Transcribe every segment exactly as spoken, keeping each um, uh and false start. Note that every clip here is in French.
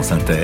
France Inter,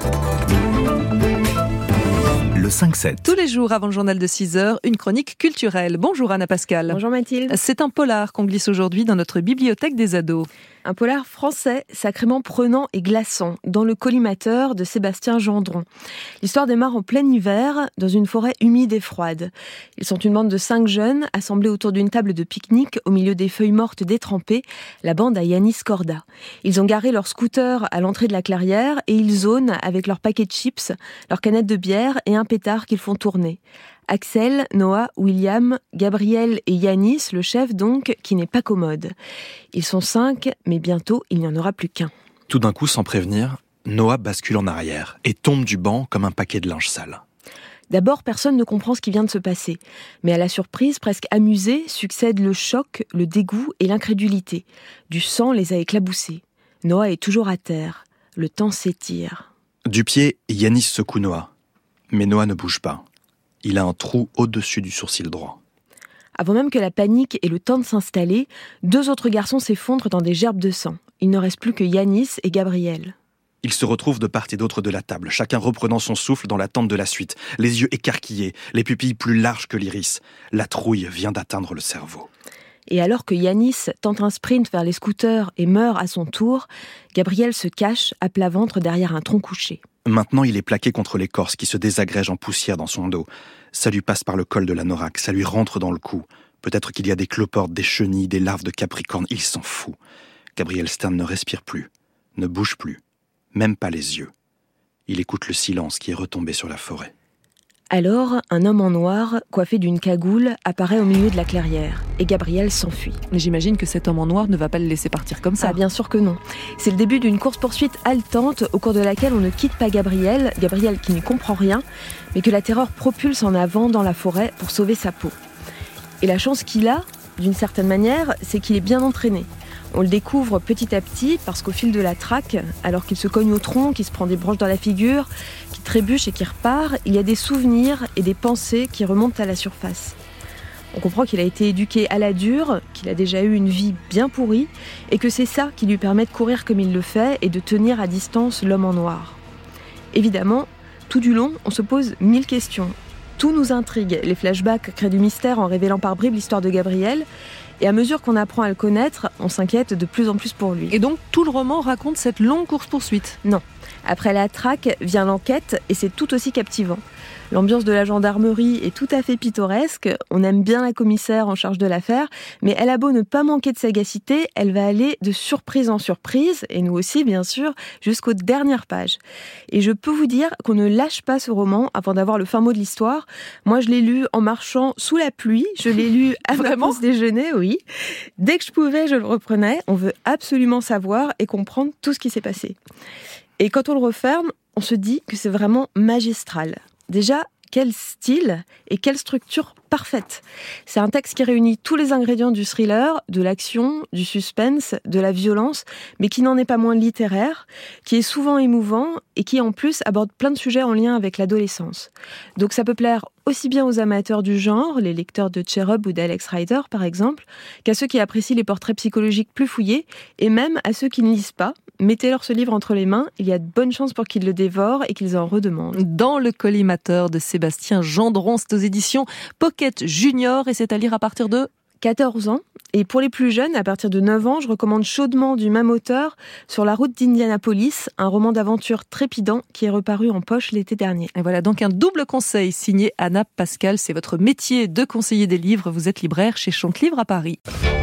le cinq sept. Tous les jours avant le journal de six heures, une chronique culturelle. Bonjour Anna Pascal. Bonjour Mathilde. C'est un polar qu'on glisse aujourd'hui dans notre bibliothèque des ados. Un polar français, sacrément prenant et glaçant, dans le collimateur de Sébastien Gendron. L'histoire démarre en plein hiver, dans une forêt humide et froide. Ils sont une bande de cinq jeunes, assemblés autour d'une table de pique-nique, au milieu des feuilles mortes détrempées, la bande à Yanis Corda. Ils ont garé leur scooter à l'entrée de la clairière et ils zonent avec leur paquet de chips, leur canette de bière et un pétard qu'ils font tourner. Axel, Noah, William, Gabriel et Yanis, le chef donc, qui n'est pas commode. Ils sont cinq, mais bientôt il n'y en aura plus qu'un. Tout d'un coup, sans prévenir, Noah bascule en arrière et tombe du banc comme un paquet de linge sale. D'abord, personne ne comprend ce qui vient de se passer. Mais à la surprise, presque amusée, succèdent le choc, le dégoût et l'incrédulité. Du sang les a éclaboussés. Noah est toujours à terre. Le temps s'étire. Du pied, Yanis secoue Noah. Mais Noah ne bouge pas. Il a un trou au-dessus du sourcil droit. Avant même que la panique ait le temps de s'installer, deux autres garçons s'effondrent dans des gerbes de sang. Il ne reste plus que Yanis et Gabriel. Ils se retrouvent de part et d'autre de la table, chacun reprenant son souffle dans l'attente de la suite, les yeux écarquillés, les pupilles plus larges que l'iris. La trouille vient d'atteindre le cerveau. Et alors que Yanis tente un sprint vers les scooters et meurt à son tour, Gabriel se cache à plat ventre derrière un tronc couché. Maintenant, il est plaqué contre l'écorce qui se désagrège en poussière dans son dos. Ça lui passe par le col de l'anorak, ça lui rentre dans le cou. Peut-être qu'il y a des cloportes, des chenilles, des larves de capricorne, il s'en fout. Gabriel Stern ne respire plus, ne bouge plus, même pas les yeux. Il écoute le silence qui est retombé sur la forêt. Alors, un homme en noir, coiffé d'une cagoule, apparaît au milieu de la clairière. Et Gabriel s'enfuit. Mais j'imagine que cet homme en noir ne va pas le laisser partir comme ça. Ah, bien sûr que non. C'est le début d'une course-poursuite haletante au cours de laquelle on ne quitte pas Gabriel, Gabriel qui n'y comprend rien, mais que la terreur propulse en avant dans la forêt pour sauver sa peau. Et la chance qu'il a, d'une certaine manière, c'est qu'il est bien entraîné. On le découvre petit à petit parce qu'au fil de la traque, alors qu'il se cogne au tronc, qu'il se prend des branches dans la figure, qu'il trébuche et qu'il repart, il y a des souvenirs et des pensées qui remontent à la surface. On comprend qu'il a été éduqué à la dure, qu'il a déjà eu une vie bien pourrie et que c'est ça qui lui permet de courir comme il le fait et de tenir à distance l'homme en noir. Évidemment, tout du long, on se pose mille questions. Tout nous intrigue. Les flashbacks créent du mystère en révélant par bribes l'histoire de Gabriel. Et à mesure qu'on apprend à le connaître, on s'inquiète de plus en plus pour lui. Et donc, tout le roman raconte cette longue course-poursuite ? Non. Après la traque vient l'enquête et c'est tout aussi captivant. L'ambiance de la gendarmerie est tout à fait pittoresque. On aime bien la commissaire en charge de l'affaire, mais elle a beau ne pas manquer de sagacité, elle va aller de surprise en surprise, et nous aussi bien sûr, jusqu'aux dernières pages. Et je peux vous dire qu'on ne lâche pas ce roman avant d'avoir le fin mot de l'histoire. Moi je l'ai lu en marchant sous la pluie, je l'ai lu à ma pause déjeuner, oui. Dès que je pouvais, je le reprenais. On veut absolument savoir et comprendre tout ce qui s'est passé. Et quand on le referme, on se dit que c'est vraiment magistral. Déjà, quel style et quelle structure parfaite. C'est un texte qui réunit tous les ingrédients du thriller, de l'action, du suspense, de la violence, mais qui n'en est pas moins littéraire, qui est souvent émouvant et qui en plus aborde plein de sujets en lien avec l'adolescence. Donc ça peut plaire aussi bien aux amateurs du genre, les lecteurs de Cherub ou d'Alex Rider par exemple, qu'à ceux qui apprécient les portraits psychologiques plus fouillés, et même à ceux qui ne lisent pas. Mettez-leur ce livre entre les mains, il y a de bonnes chances pour qu'ils le dévorent et qu'ils en redemandent. Dans le collimateur de Sébastien Gendron, c'est aux éditions Pocket Junior et c'est à lire à partir de quatorze ans. Et pour les plus jeunes, à partir de neuf ans, je recommande chaudement du même auteur Sur la route d'Indianapolis, un roman d'aventure trépidant qui est reparu en poche l'été dernier. Et voilà donc un double conseil signé Anna Pascal. C'est votre métier de conseiller des livres. Vous êtes libraire chez Chante Livre à Paris.